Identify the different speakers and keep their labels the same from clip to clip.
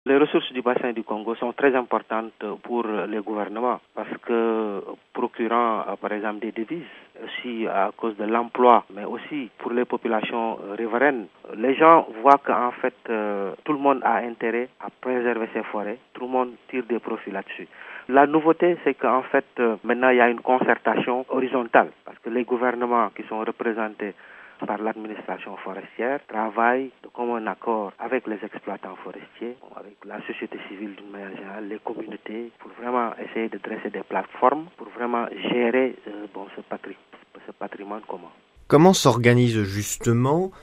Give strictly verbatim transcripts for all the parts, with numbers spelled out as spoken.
Speaker 1: Les ressources du bassin du Congo sont très importantes pour les gouvernements parce que procurant par exemple des devises, aussi à cause de l'emploi, mais aussi pour les populations riveraines, les gens voient qu'en fait euh, tout le monde a intérêt à préserver ses forêts, tout le monde tire des profits là-dessus. La nouveauté, c'est qu'en fait euh, maintenant il y a une concertation horizontale parce que les gouvernements qui sont représentés par l'administration forestière travaille de commun accord avec les exploitants forestiers, avec la société civile d'une manière générale, les communautés, pour vraiment essayer de dresser des plateformes, pour vraiment gérer euh, bon, ce, patri- ce patrimoine commun.
Speaker 2: Comment s'organise justement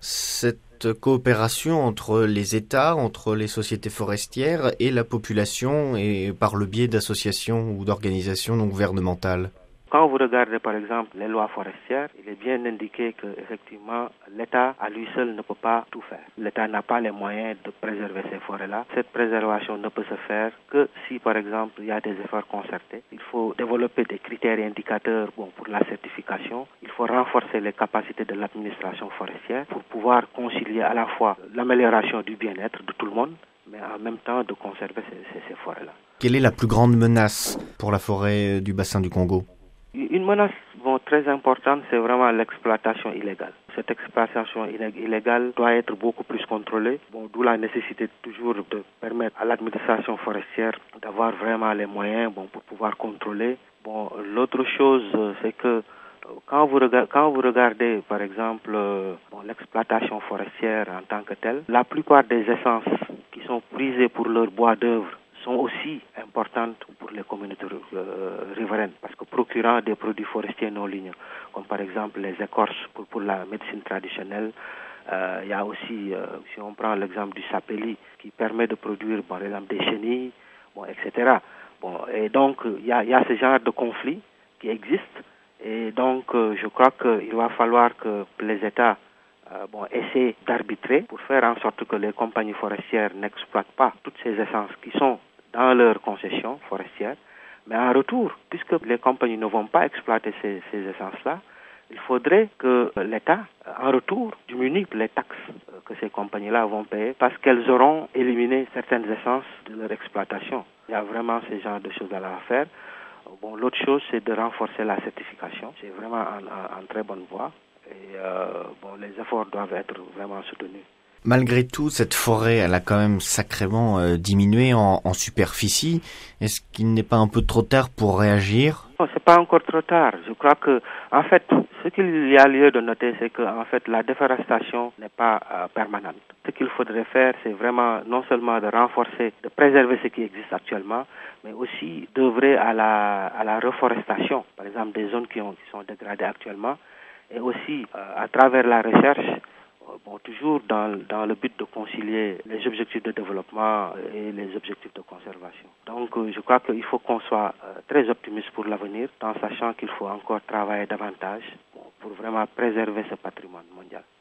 Speaker 2: cette coopération entre les États, entre les sociétés forestières et la population, et par le biais d'associations ou d'organisations non gouvernementales ?
Speaker 1: Quand vous regardez par exemple les lois forestières, il est bien indiqué que effectivement l'État à lui seul ne peut pas tout faire. L'État n'a pas les moyens de préserver ces forêts-là. Cette préservation ne peut se faire que si par exemple il y a des efforts concertés. Il faut développer des critères et indicateurs bon, pour la certification. Il faut renforcer les capacités de l'administration forestière pour pouvoir concilier à la fois l'amélioration du bien-être de tout le monde, mais en même temps de conserver ces, ces, ces forêts-là.
Speaker 2: Quelle est la plus grande menace pour la forêt du bassin du Congo ?
Speaker 1: Une menace bon, très importante, c'est vraiment l'exploitation illégale. Cette exploitation illégale doit être beaucoup plus contrôlée, bon, d'où la nécessité toujours de permettre à l'administration forestière d'avoir vraiment les moyens bon, pour pouvoir contrôler. Bon, l'autre chose, c'est que quand vous regardez, quand vous regardez par exemple bon, l'exploitation forestière en tant que telle, la plupart des essences qui sont prisées pour leur bois d'œuvre sont aussi importantes pour les communautés euh, riveraines parce que procurant des produits forestiers non ligneux, comme par exemple les écorces pour, pour la médecine traditionnelle, euh, il y a aussi, euh, si on prend l'exemple du sapeli, qui permet de produire par exemple des chenilles, bon, et cetera. Bon, et donc il y a, il y a ce genre de conflits qui existent et donc euh, je crois qu'il va falloir que les États Euh, bon, essayer d'arbitrer pour faire en sorte que les compagnies forestières n'exploitent pas toutes ces essences qui sont dans leurs concessions forestières. Mais en retour, puisque les compagnies ne vont pas exploiter ces, ces essences-là, il faudrait que l'État, en retour, diminue les taxes que ces compagnies-là vont payer parce qu'elles auront éliminé certaines essences de leur exploitation. Il y a vraiment ce genre de choses à faire. Bon, l'autre chose, c'est de renforcer la certification. C'est vraiment en, en, en très bonne voie. Et euh, bon, les efforts doivent être vraiment soutenus.
Speaker 2: Malgré tout, cette forêt, elle a quand même sacrément euh, diminué en, en superficie. Est-ce qu'il n'est pas un peu trop tard pour réagir ?
Speaker 1: Non, c'est pas encore trop tard. Je crois que, en fait, ce qu'il y a lieu de noter, c'est que, en fait, la déforestation n'est pas euh, permanente. Ce qu'il faudrait faire, c'est vraiment non seulement de renforcer, de préserver ce qui existe actuellement, mais aussi d'œuvrer à la, à la reforestation, par exemple des zones qui, ont, qui sont dégradées actuellement, et aussi euh, à travers la recherche, bon, toujours dans, dans le but de concilier les objectifs de développement et les objectifs de conservation. Donc euh, je crois qu'il faut qu'on soit euh, très optimiste pour l'avenir, en sachant qu'il faut encore travailler davantage bon, pour vraiment préserver ce patrimoine mondial.